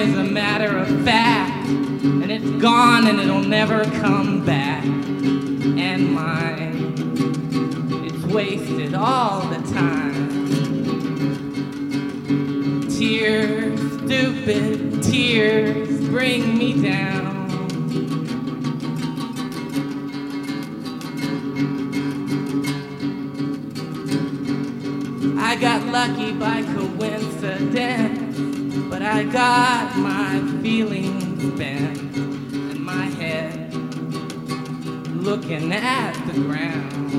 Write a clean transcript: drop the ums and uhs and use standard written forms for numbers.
is a matter of fact, and it's gone and it'll never come back. And mine, it's wasted all the time. Tears, stupid tears, bring me down. I got lucky by coincidence, but I got my feelings bent in my head, looking at the ground.